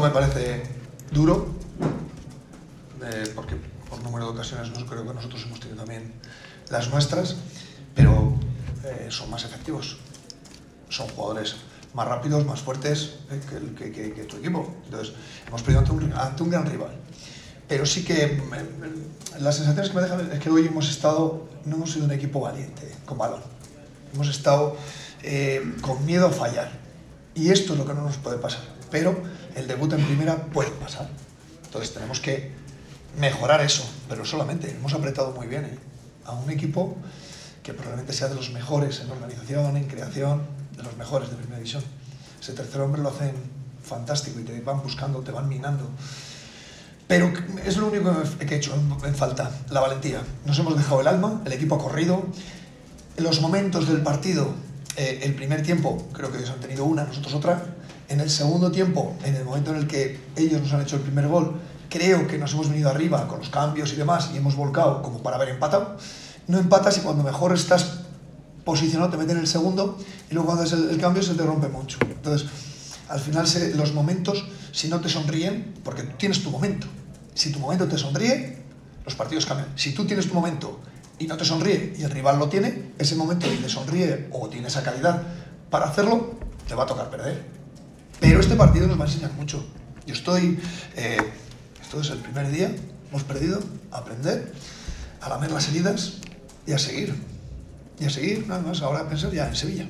me parece duro, porque por número de ocasiones creo que nosotros hemos tenido también las nuestras, pero son más efectivos. Son jugadores más rápidos, más fuertes que tu equipo. Entonces, hemos perdido ante un gran rival. Pero sí que las sensaciones que me dejan es que hoy no hemos sido un equipo valiente con balón. Hemos estado con miedo a fallar. Y esto es lo que no nos puede pasar. Pero el debut en primera puede pasar. Entonces tenemos que mejorar eso. Pero solamente hemos apretado muy bien a un equipo que probablemente sea de los mejores en organización, en creación, de los mejores de primera división. Ese tercer hombre lo hacen fantástico y te van buscando, te van minando. Pero es lo único que he hecho en falta, la valentía. Nos hemos dejado el alma, el equipo ha corrido. En los momentos del partido, el primer tiempo, creo que ellos han tenido una, nosotros otra. En el segundo tiempo, en el momento en el que ellos nos han hecho el primer gol, creo que nos hemos venido arriba con los cambios y demás y hemos volcado como para haber empatado. No empatas y cuando mejor estás posicionado te meten el segundo y luego cuando haces el cambio se te rompe mucho. Entonces, al final los momentos, si no te sonríen, porque tienes tu momento. Si tu momento te sonríe, los partidos cambian. Si tú tienes tu momento y no te sonríe y el rival lo tiene, ese momento y le sonríe o tiene esa calidad para hacerlo, te va a tocar perder. Pero este partido nos va a enseñar mucho. Esto es el primer día, hemos perdido, a aprender, a lamer las heridas y a seguir. Y a seguir, nada más, ahora a pensar ya en Sevilla.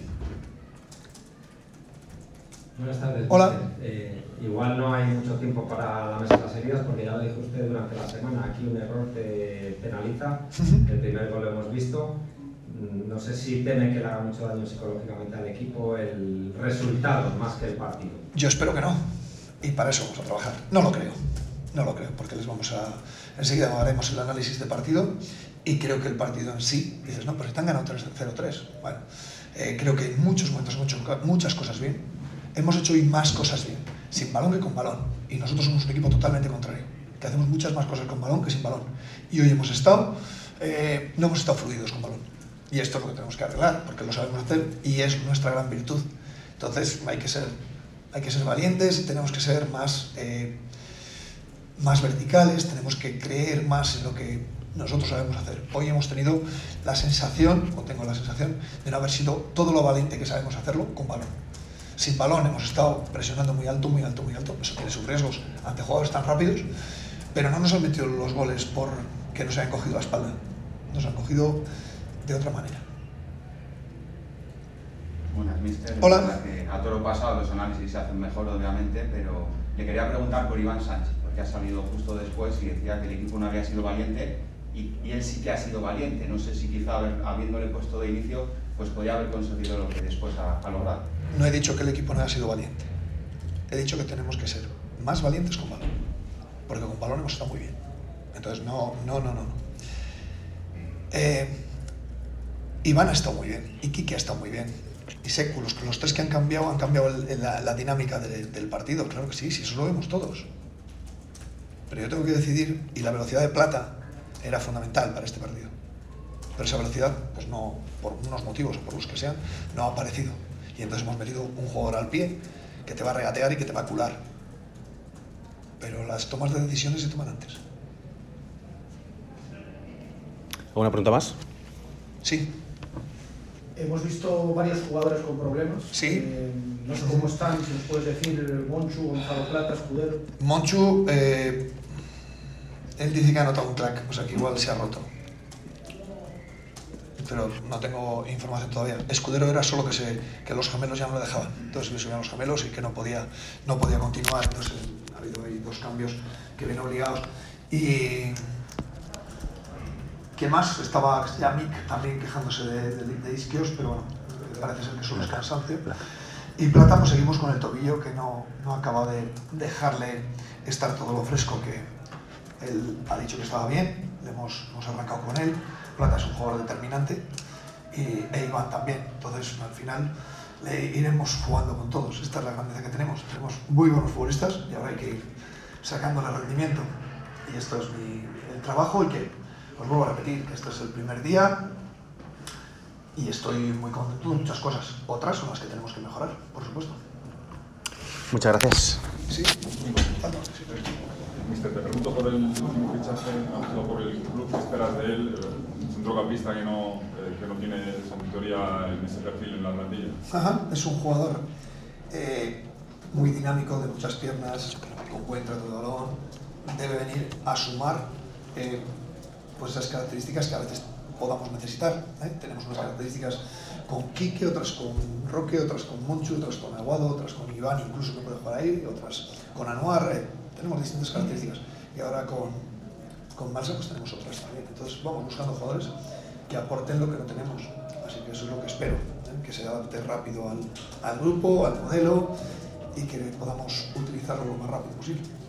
Buenas tardes. Hola. Igual no hay mucho tiempo para la mesa de las heridas, porque ya lo dijo usted durante la semana, aquí un error te penaliza, el primer gol lo hemos visto. No sé si teme que le haga mucho daño psicológicamente al equipo el resultado más que el partido. Yo espero que no, y para eso vamos a trabajar. No lo creo, porque enseguida haremos el análisis de partido y creo que el partido en sí, dices, no, pero si te han ganado 0-3. Bueno, creo que en muchos momentos hemos hecho muchas cosas bien. Hemos hecho hoy más cosas bien, sin balón que con balón. Y nosotros somos un equipo totalmente contrario, que hacemos muchas más cosas con balón que sin balón. Y hoy no hemos estado fluidos con balón. Y esto es lo que tenemos que arreglar, porque lo sabemos hacer y es nuestra gran virtud. Entonces hay que ser valientes y tenemos que ser más verticales, tenemos que creer más en lo que nosotros sabemos hacer. Hoy hemos tenido la sensación, tengo la sensación, de no haber sido todo lo valiente que sabemos hacerlo con balón. Sin balón hemos estado presionando muy alto, eso tiene sus riesgos ante jugadores tan rápidos, pero no nos han metido los goles porque nos hayan cogido la espalda, nos han cogido de otra manera. Buenas, mister. Hola. A toro pasado los análisis se hacen mejor, obviamente, pero le quería preguntar por Iván Sánchez, porque ha salido justo después y decía que el equipo no había sido valiente y él sí que ha sido valiente. No sé si quizá habiéndole puesto de inicio, pues podía haber conseguido lo que después ha logrado. No he dicho que el equipo no haya sido valiente. He dicho que tenemos que ser más valientes con balón, porque con balón hemos estado muy bien. Entonces, no. Iván ha estado muy bien, y Quique ha estado muy bien, y Seku, los tres que han cambiado la dinámica del partido. Claro que sí, eso lo vemos todos. Pero yo tengo que decidir, y la velocidad de Plata era fundamental para este partido. Pero esa velocidad, pues no, por unos motivos o por los que sean, no ha aparecido. Y entonces hemos metido un jugador al pie que te va a regatear y que te va a cular. Pero las tomas de decisiones se toman antes. ¿Alguna pregunta más? Sí. Hemos visto varios jugadores con problemas. Sí. No sé cómo están, si nos puedes decir, Monchu, Gonzalo Plata, Escudero. Monchu, él dice que ha notado un crack, o sea que igual se ha roto. Pero no tengo información todavía. Escudero era solo que los gemelos ya no le dejaban. Entonces le subían los gemelos y que no podía continuar. Entonces ha habido ahí 2 cambios que vienen obligados. Y ¿quién más? Estaba ya Mick también quejándose de isquios, pero bueno, parece ser que solo es cansancio. Y Plata, pues seguimos con el tobillo que no acaba de dejarle estar todo lo fresco que él ha dicho que estaba bien. Hemos arrancado con él. Plata es un jugador determinante e Iván también. Entonces, al final, iremos jugando con todos. Esta es la grandeza que tenemos. Tenemos muy buenos futbolistas y ahora hay que ir sacándole rendimiento. Y esto es el trabajo y que, os vuelvo a repetir, que este es el primer día y estoy muy contento de muchas cosas. Otras son las que tenemos que mejorar, por supuesto. Muchas gracias. Sí. empujando. Sí. Mister, te pregunto por el último fichaje, o por el club que esperas de él, un centrocampista que no tiene esa victoria en ese perfil en la plantilla. Ajá, es un jugador muy dinámico, de muchas piernas, con buen trato de balón, debe venir a sumar pues esas características que a veces podamos necesitar. Tenemos unas características con Quique, otras con Roque, otras con Monchu, otras con Aguado, otras con Iván, incluso que puede jugar ahí, otras con Anuar. Tenemos distintas características y ahora con Balsa pues tenemos otras también. Entonces vamos buscando jugadores que aporten lo que no tenemos. Así que eso es lo que espero, que se adapte rápido al grupo, al modelo y que podamos utilizarlo lo más rápido posible.